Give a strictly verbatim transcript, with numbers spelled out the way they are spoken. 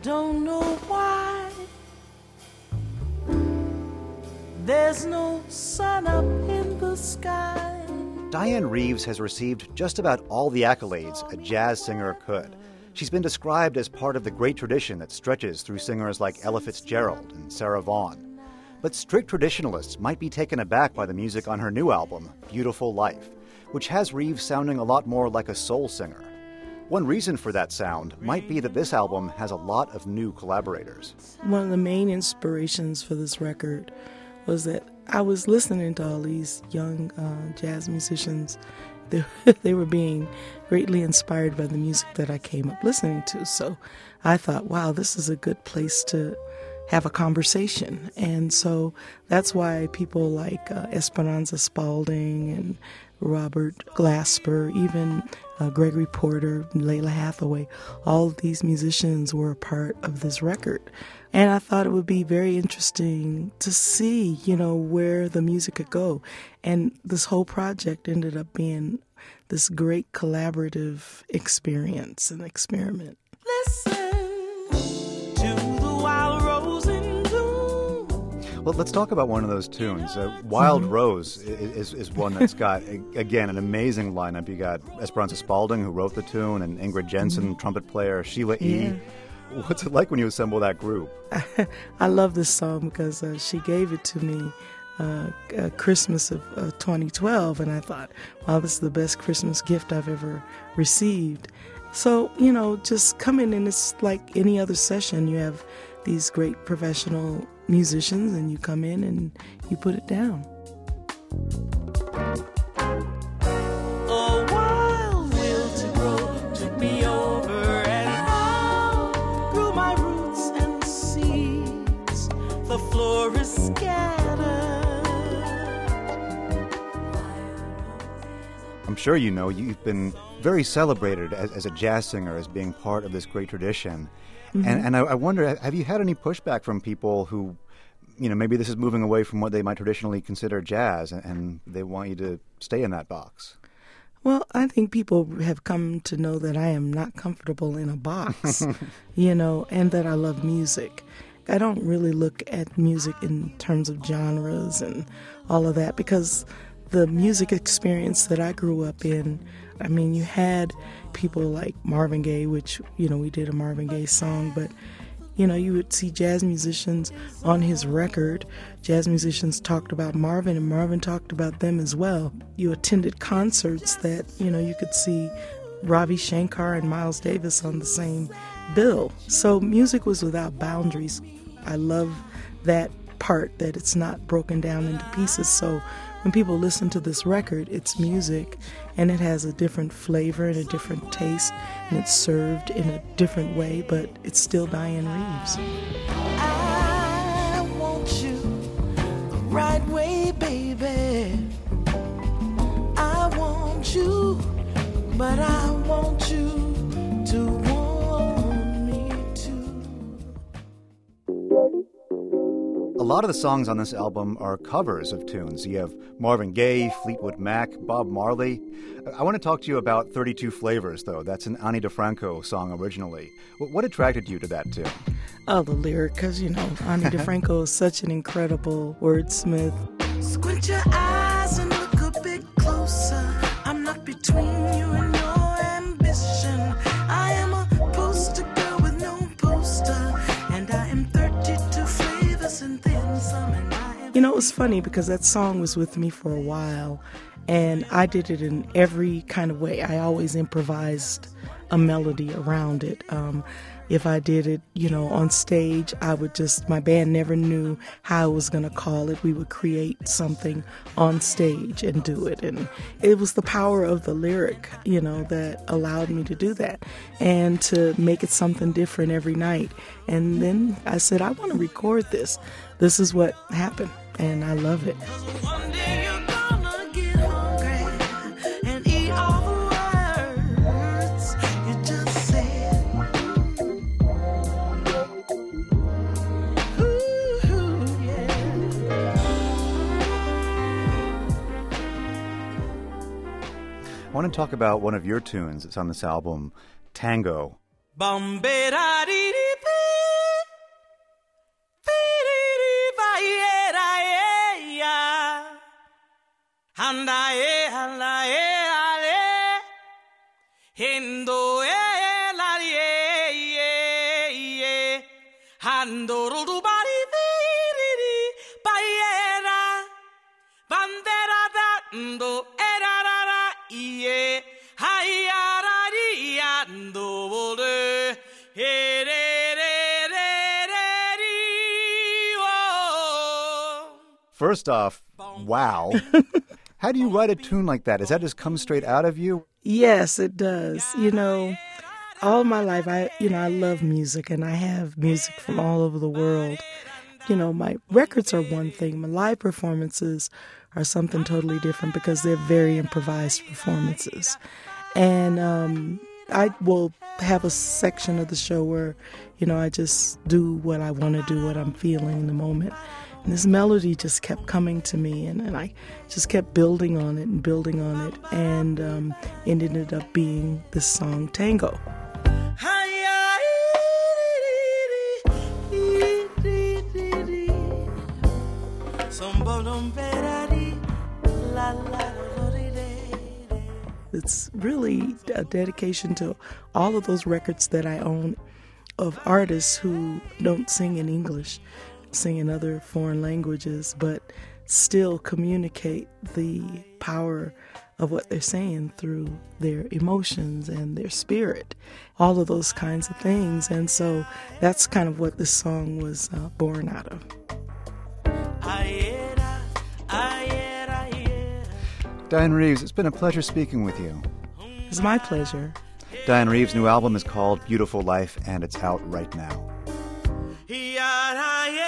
don't know why there's no sun up in the sky. Dianne Reeves has received just about all the accolades a jazz singer could. She's been described as part of the great tradition that stretches through singers like Ella Fitzgerald and Sarah Vaughan. But strict traditionalists might be taken aback by the music on her new album, Beautiful Life, which has Reeves sounding a lot more like a soul singer. One reason for that sound might be that this album has a lot of new collaborators. One of the main inspirations for this record was that I was listening to all these young uh, jazz musicians. They, they were being greatly inspired by the music that I came up listening to. So I thought, wow, this is a good place to have a conversation. And so that's why people like uh, Esperanza Spalding and Robert Glasper, even uh, Gregory Porter, Layla Hathaway, all of these musicians were a part of this record. And I thought it would be very interesting to see, you know, where the music could go. And this whole project ended up being this great collaborative experience and experiment. Listen to the wild rose in bloom. Well, let's talk about one of those tunes. Uh, Wild Mm-hmm. Rose is, is, is one that's got, again, an amazing lineup. You got Esperanza Spalding, who wrote the tune, and Ingrid Jensen, Mm-hmm. trumpet player, Sheila Yeah. E. What's it like when you assemble that group? I love this song because uh, she gave it to me uh, uh, Christmas of uh, twenty twelve, and I thought, wow, this is the best Christmas gift I've ever received. So, you know, just come in and it's like any other session. You have these great professional musicians and you come in and you put it down. A wild will to grow took me over, and I grew my roots and seeds. The floor is scattered. I'm sure you know you've been very celebrated as, as a jazz singer, as being part of this great tradition. Mm-hmm. And, and I, I wonder, have you had any pushback from people who, you know, maybe this is moving away from what they might traditionally consider jazz, and, and they want you to stay in that box? Well, I think people have come to know that I am not comfortable in a box, you know, and that I love music. I don't really look at music in terms of genres and all of that, because the music experience that I grew up in, I mean, you had people like Marvin Gaye, which, you know, we did a Marvin Gaye song, but, you know, you would see jazz musicians on his record. Jazz musicians talked about Marvin, and Marvin talked about them as well. You attended concerts that, you know, you could see Ravi Shankar and Miles Davis on the same bill. So music was without boundaries. I love that part, that it's not broken down into pieces. So when people listen to this record, it's music, and it has a different flavor and a different taste, and it's served in a different way, but it's still Dianne Reeves. I want you the right way, baby. I want you, but I want you to want me too. A lot of the songs on this album are covers of tunes. You have Marvin Gaye, Fleetwood Mac, Bob Marley. I want to talk to you about thirty-two Flavors, though. That's an Ani DeFranco song originally. What attracted you to that tune? Oh, the lyric, because, you know, Ani DeFranco is such an incredible wordsmith. Squint your eyes and look a bit closer. I'm not between you and your ambition. I am a poster girl with no poster, and I am thirty-two flavors and then some. And I am You know, it was funny because that song was with me for a while, and I did it in every kind of way. I always improvised a melody around it. Um, if I did it, you know, on stage, I would just, my band never knew how I was going to call it. We would create something on stage and do it. And it was the power of the lyric, you know, that allowed me to do that and to make it something different every night. And then I said, I want to record this. This is what happened, and I love it. one day you're gonna get hungry and eat all the words you just said. Ooh, yeah. I want to talk about one of your tunes that's on this album, Tango. Bombay da dee dee Hanae, hanae, ale. Hendo, eh, la, ye, ye, ye. Handoro, du, bari, di, di, bayera. Bandera, da, ndo, era, ra, ra, ye. Hayara, di, ando, bole. He, re, re, re, re, di, oh. First off, wow. How do you write a tune like that? Does that just come straight out of you? Yes, it does. You know, all my life, I, you know, I love music, and I have music from all over the world. You know, my records are one thing. My live performances are something totally different because they're very improvised performances. And um, I will have a section of the show where, you know, I just do what I want to do, what I'm feeling in the moment. And this melody just kept coming to me, and, and I just kept building on it and building on it, and um, it ended up being this song, Tango. It's really a dedication to all of those records that I own of artists who don't sing in English, sing in other foreign languages, but still communicate the power of what they're saying through their emotions and their spirit, all of those kinds of things. And so that's kind of what this song was uh, born out of. Dianne Reeves, it's been a pleasure speaking with you. It's my pleasure. Dianne Reeves' new album is called Beautiful Life, and it's out right now. Yeah, yeah.